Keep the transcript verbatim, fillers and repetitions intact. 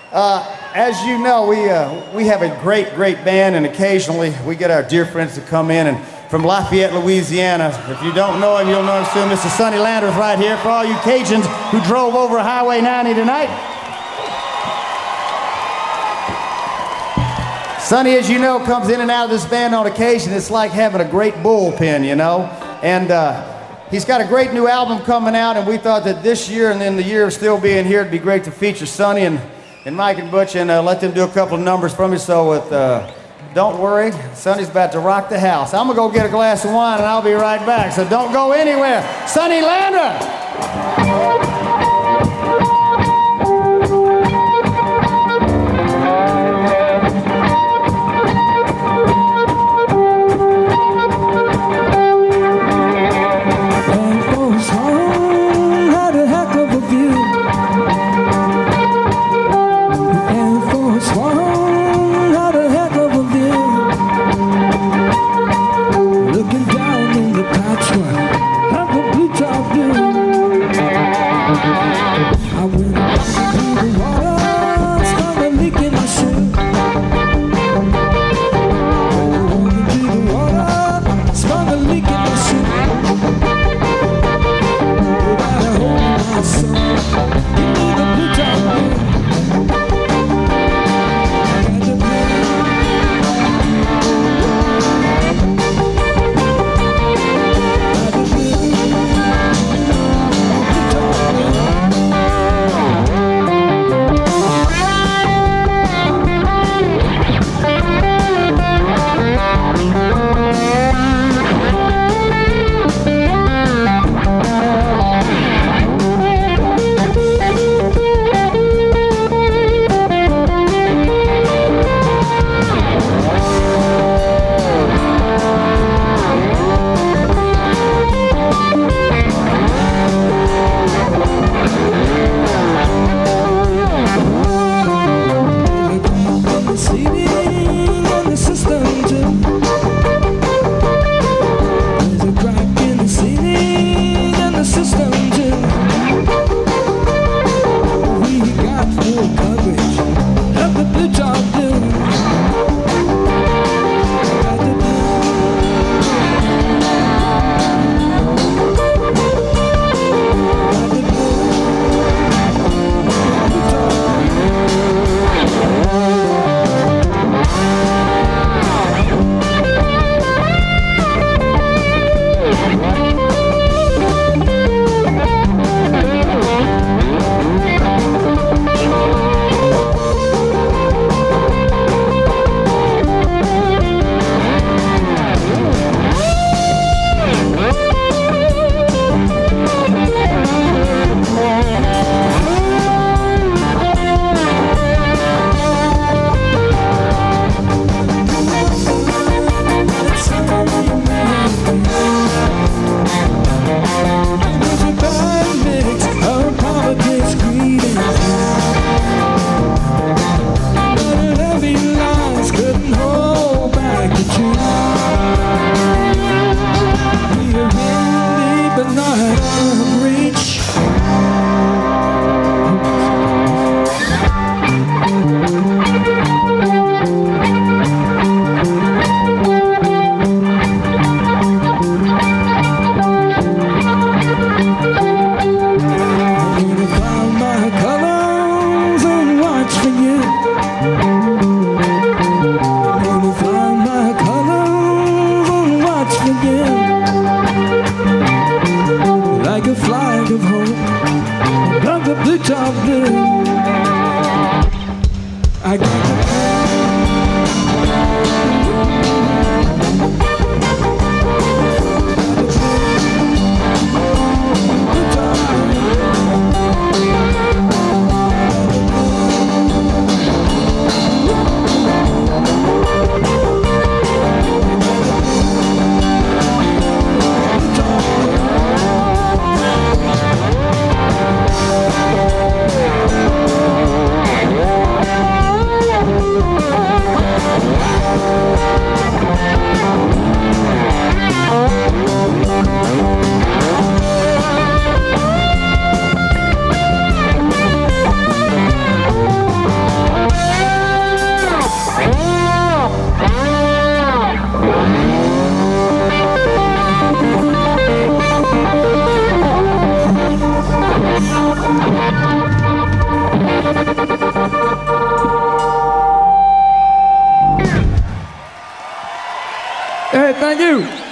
Uh, as you know, we, uh, we have a great, great band, and occasionally we get our dear friends to come in. And from Lafayette, Louisiana, if you don't know him, you'll know him soon. Mister Sonny Landreth right here for all you Cajuns who drove over Highway ninety tonight. Sonny, as you know, comes in and out of this band on occasion. It's like having a great bullpen, you know. And uh, he's got a great new album coming out, and we thought that this year and then the year of still being here, it'd be great to feature Sonny and and Mike and Butch, and uh, let them do a couple of numbers from me. So with uh, Don't Worry, Sonny's about to rock the house. I'm gonna go get a glass of wine and I'll be right back, so don't go anywhere. Sonny Landreth! Hey, thank you.